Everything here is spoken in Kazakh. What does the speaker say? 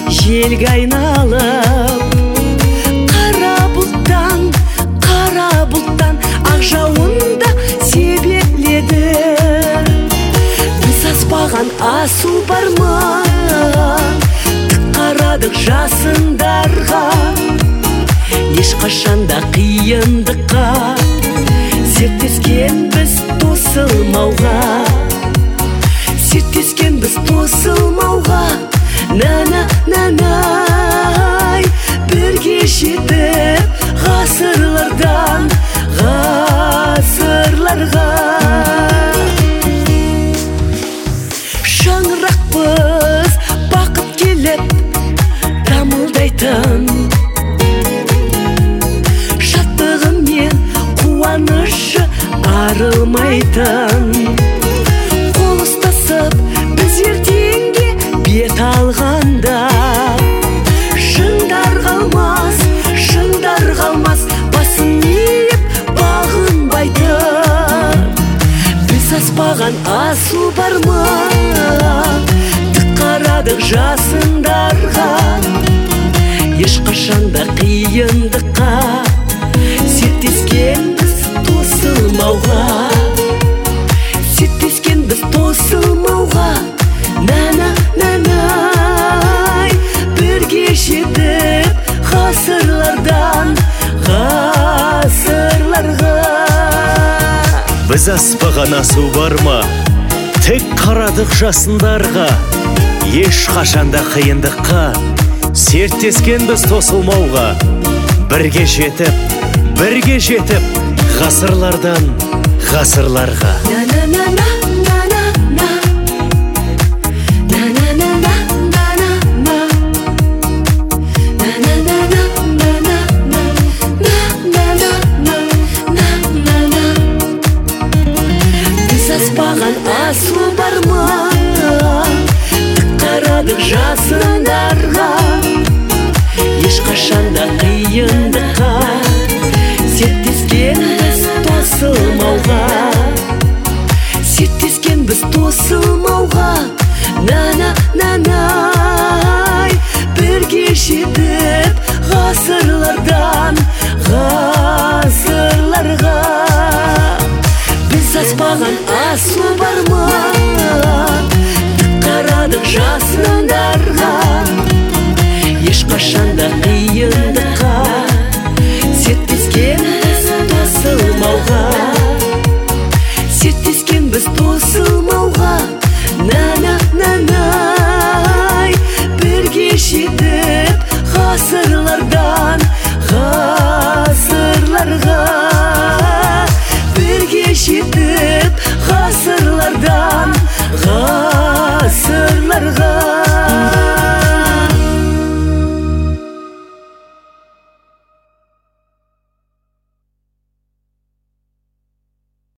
желге айналып, қара бұлттан ақ жауында себеледі. Біз аспаған асу бар ма? Тік қарадық жасындарға, ешқашанда қиындыққа серттескен біз тосылмауға, серттескен біз тосылмауға. Нәнәй, бірге жетіп ғасырлардан ғасырларға. Шаңырақпыз бақыт келіп дамылдайтын, шаттығымен қуанышы арылмайтын. Қол ұстасып біз ертеңге бет алғанда, шыңдар қалмас, басын иіп бағынбайтын. Біз аспаған асу бар ма? Тік қарадық жасындарға, ешқашанда қиындыққа серттескен біз тосылмауға, серттескен біз тосылмауға. Нәнәй, бірге жетіп ғасырлардан ғасырларға. Біз аспаған асу бар ма? Тек қарадық жасындарға, ешқашанда қиындыққа серттескен біз тосылмауға. Бірге жетіп ғасырлардан ғасырларға. Аспаған асу бар ма? Тік қарадық жасындарға, ешқашанда қиындыққа серттескен біз тосылмауға, серттескен біз тосылмауға. Нәнәй, бірге жетіп ғасырлардан ғасырларға. Біз аспаған асу бар ма? Тік қарадық жасындарға, ешқашанда қиындыққа серттескен біз тосылмауға, серттескен біз тосылмауға. Нәнәй, бірге жетіп ғасырлардан ғасырларға, бірге жетіп ғасырлардан ғасырларға.